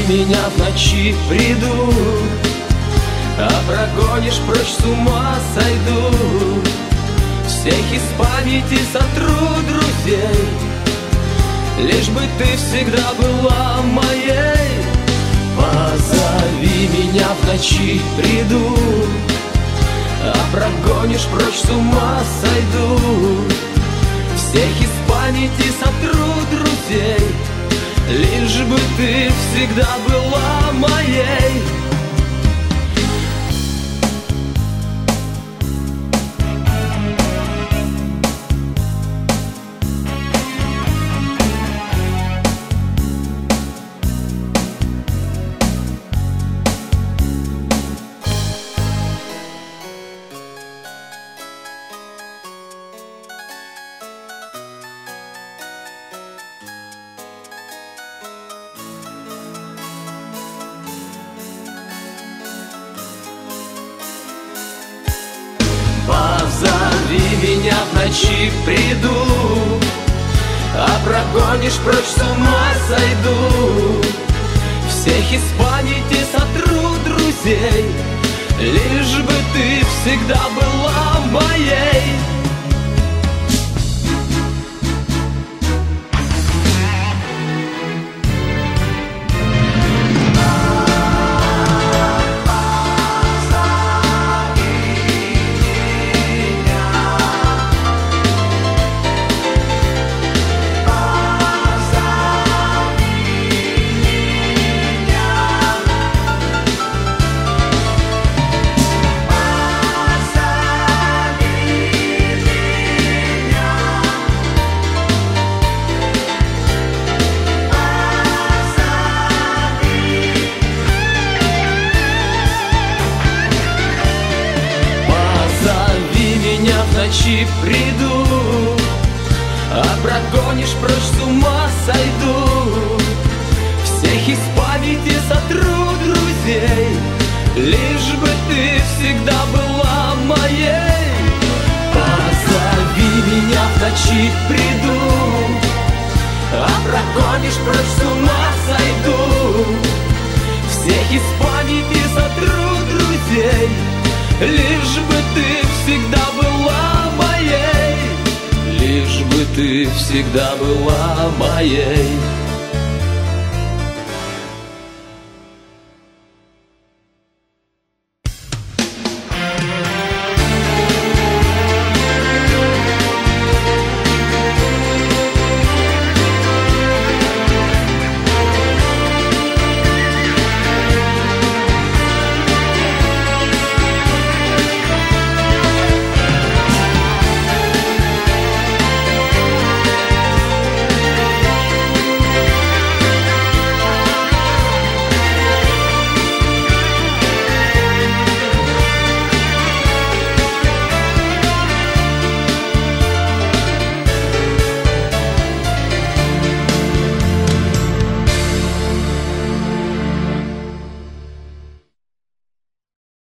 меня в ночи приду, а прогонишь прочь, с ума сойду. Всех из памяти сотру друзей, лишь бы ты всегда была моей. Позови меня в ночи приду, а прогонишь прочь, с ума сойду. Всех из памяти сотру друзей, лишь бы ты всегда была моей. Позови меня в ночи приду, а прогонишь прочь, с ума сойду. Всех из памяти сотру друзей, лишь бы ты всегда была моей. В ночи приду, а прогонишь прочь, с ума сойду. Всех из памяти сотру друзей, лишь бы ты всегда была моей. Позови меня в ночи приду, а прогонишь прочь, с ума сойду. Всех из памяти сотру друзей, лишь бы ты всегда была моей. Лишь бы ты всегда была моей.